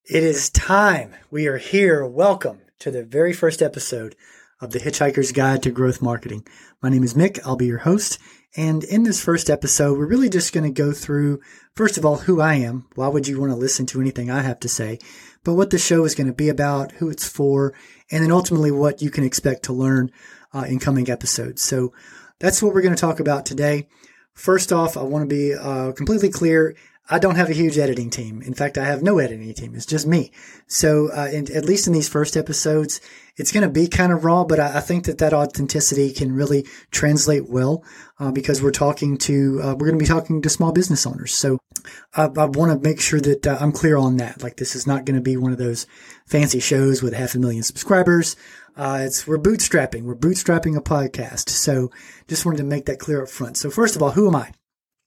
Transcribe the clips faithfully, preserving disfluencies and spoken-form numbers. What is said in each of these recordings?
It is time. We are here. Welcome to the very first episode of the Hitchhiker's Guide to Growth Marketing. My name is Mick. I'll be your host. And in this first episode, we're really just going to go through, first of all, who I am. Why would you want to listen to anything I have to say? But what the show is going to be about, who it's for, and then ultimately what you can expect to learn uh, in coming episodes. So that's what we're going to talk about today. First off, I want to be uh, completely clear. I don't have a huge editing team. In fact, I have no editing team. It's just me. So, uh, in, at least in these first episodes, it's going to be kind of raw, but I, I think that that authenticity can really translate well, uh, because we're talking to, uh, we're going to be talking to small business owners. So I, I want to make sure that uh, I'm clear on that. Like, this is not going to be one of those fancy shows with half a million subscribers. Uh, it's, we're bootstrapping. We're bootstrapping a podcast. So just wanted to make that clear up front. So first of all, who am I?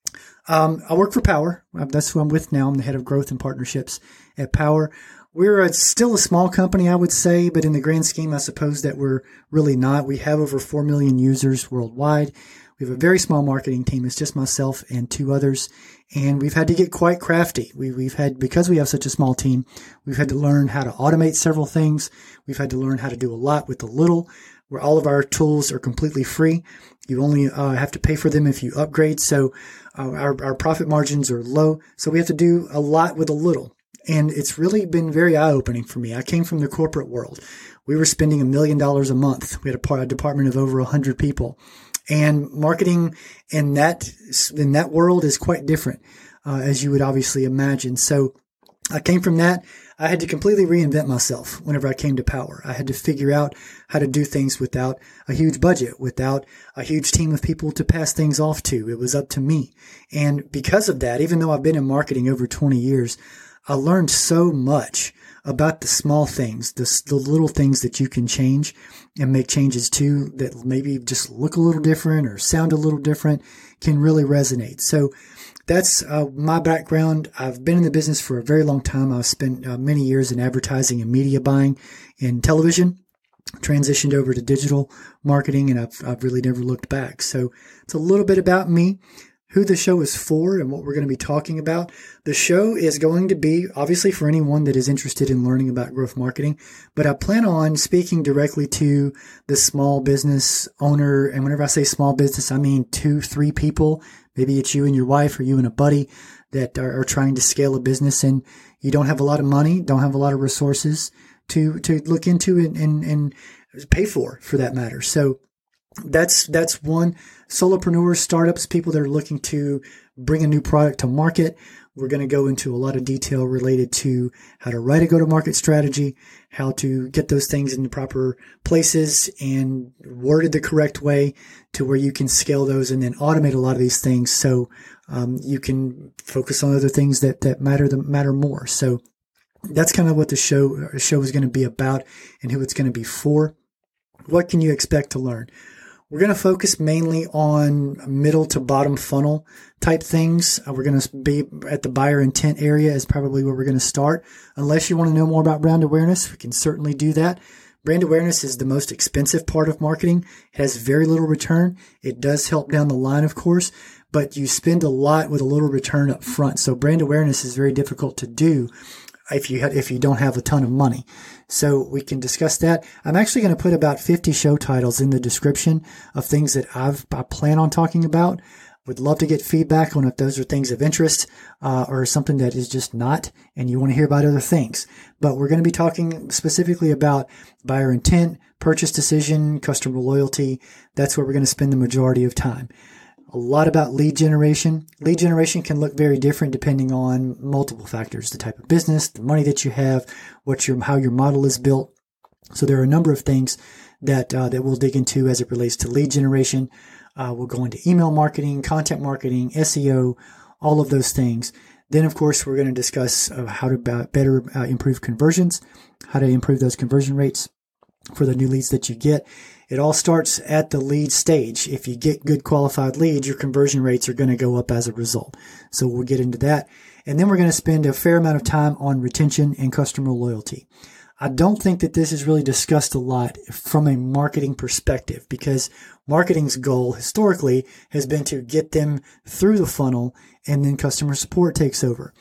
Um, I work for Power. That's who I'm with now. I'm the head of growth and partnerships at Power. We're a, still a small company, I would say, but in the grand scheme, I suppose that we're really not. We have over four million users worldwide. We have a very small marketing team. It's just myself and two others. And we've had to get quite crafty. We, we've had, because we have such a small team, we've had to learn how to automate several things. We've had to learn how to do a lot with a little, where all of our tools are completely free. You only uh, have to pay for them if you upgrade. So uh, our, our profit margins are low. So we have to do a lot with a little. And it's really been very eye-opening for me. I came from the corporate world. We were spending a million dollars a month. We had a, part, a department of over a hundred people. And marketing in that, in that world is quite different, uh, as you would obviously imagine. So I came from that. I had to completely reinvent myself whenever I came to Power. I had to figure out how to do things without a huge budget, without a huge team of people to pass things off to. It was up to me. And because of that, even though I've been in marketing over twenty years, I learned so much about the small things, the, the little things that you can change and make changes to that maybe just look a little different or sound a little different, can really resonate. So that's uh, my background. I've been in the business for a very long time. I've spent uh, many years in advertising and media buying in television, transitioned over to digital marketing, and I've, I've really never looked back. So it's a little bit about me, who the show is for, and what we're going to be talking about. The show is going to be obviously for anyone that is interested in learning about growth marketing, but I plan on speaking directly to the small business owner. And whenever I say small business, I mean two, three people. Maybe it's you and your wife or you and a buddy that are, are trying to scale a business, and you don't have a lot of money, don't have a lot of resources to, to look into and, and, and pay for, for that matter. So That's, that's one. Solopreneurs, startups, people that are looking to bring a new product to market. We're going to go into a lot of detail related to how to write a go-to-market strategy, how to get those things in the proper places and worded the correct way to where you can scale those and then automate a lot of these things. So, um, you can focus on other things that, that matter, that matter more. So that's kind of what the show, show is going to be about and who it's going to be for. What can you expect to learn? We're going to focus mainly on middle to bottom funnel type things. Uh, we're going to be at the buyer intent area is probably where we're going to start. Unless you want to know more about brand awareness, we can certainly do that. Brand awareness is the most expensive part of marketing. It has very little return. It does help down the line, of course, but you spend a lot with a little return up front. So brand awareness is very difficult to do if you ha- if you don't have a ton of money. So we can discuss that. I'm actually going to put about fifty show titles in the description of things that I've, I plan on talking about. Would love to get feedback on if those are things of interest, uh, or something that is just not, and you want to hear about other things. But we're going to be talking specifically about buyer intent, purchase decision, customer loyalty. That's where we're going to spend the majority of time. A lot about lead generation. Lead generation can look very different depending on multiple factors, the type of business, the money that you have, what your, how your model is built. So there are a number of things that, uh, that we'll dig into as it relates to lead generation. Uh, we'll go into email marketing, content marketing, S E O, all of those things. Then, of course, we're going to discuss uh, how to better uh, improve conversions, how to improve those conversion rates for the new leads that you get. It all starts at the lead stage. If you get good qualified leads, your conversion rates are going to go up as a result. So we'll get into that. And then we're going to spend a fair amount of time on retention and customer loyalty. I don't think that this is really discussed a lot from a marketing perspective, because marketing's goal historically has been to get them through the funnel and then customer support takes over.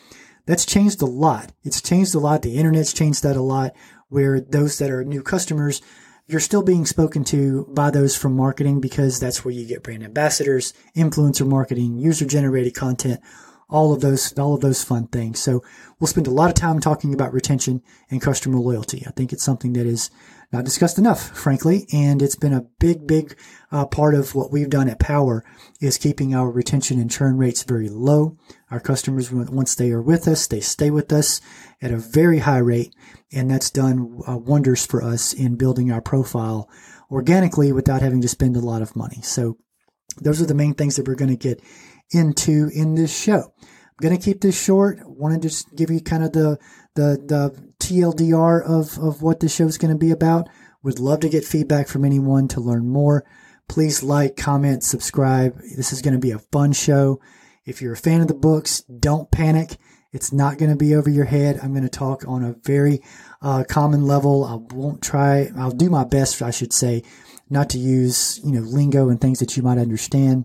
That's changed a lot. It's changed a lot. The internet's changed that a lot, where those that are new customers, you're still being spoken to by those from marketing, because that's where you get brand ambassadors, influencer marketing, user generated content, all of those, all of those fun things. So we'll spend a lot of time talking about retention and customer loyalty. I think it's something that is not discussed enough, frankly, and it's been a big, big uh, part of what we've done at Power is keeping our retention and churn rates very low. Our customers, once they are with us, they stay with us at a very high rate, and that's done uh, wonders for us in building our profile organically without having to spend a lot of money. So those are the main things that we're going to get into in this show. I'm going to keep this short. I want to just give you kind of the the the T L D R of, of what the show is going to be about. Would love to get feedback from anyone to learn more. Please like, comment, subscribe. This is going to be a fun show. If you're a fan of the books, don't panic. It's not going to be over your head. I'm going to talk on a very uh, common level. I won't try. I'll do my best, I should say, not to use, you know, lingo and things that you might understand,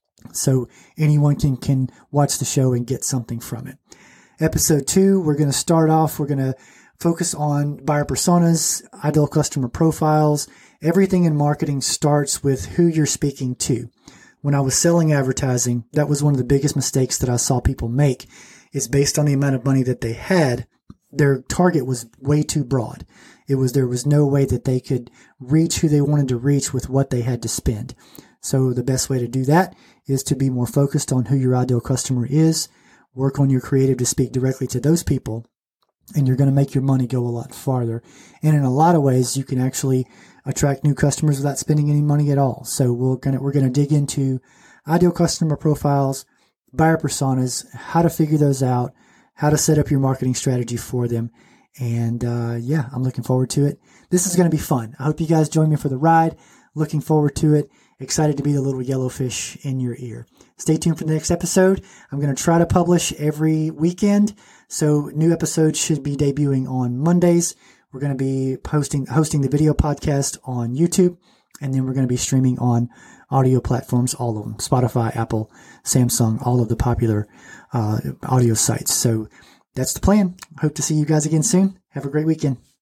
so anyone can, can watch the show and get something from it. Episode two, we're going to start off, we're going to focus on buyer personas, ideal customer profiles. Everything in marketing starts with who you're speaking to. When I was selling advertising, that was one of the biggest mistakes that I saw people make, is based on the amount of money that they had, their target was way too broad. It was, there was no way that they could reach who they wanted to reach with what they had to spend. So the best way to do that is to be more focused on who your ideal customer is, work on your creative to speak directly to those people, and you're going to make your money go a lot farther. And in a lot of ways, you can actually attract new customers without spending any money at all. So we're going to, we're going to dig into ideal customer profiles, buyer personas, how to figure those out, how to set up your marketing strategy for them. And uh, yeah, I'm looking forward to it. This is going to be fun. I hope you guys join me for the ride. Looking forward to it. Excited to be the little yellow fish in your ear. Stay tuned for the next episode. I'm going to try to publish every weekend. So new episodes should be debuting on Mondays. We're going to be posting, hosting the video podcast on YouTube. And then we're going to be streaming on audio platforms, all of them, Spotify, Apple, Samsung, all of the popular uh, audio sites. So that's the plan. Hope to see you guys again soon. Have a great weekend.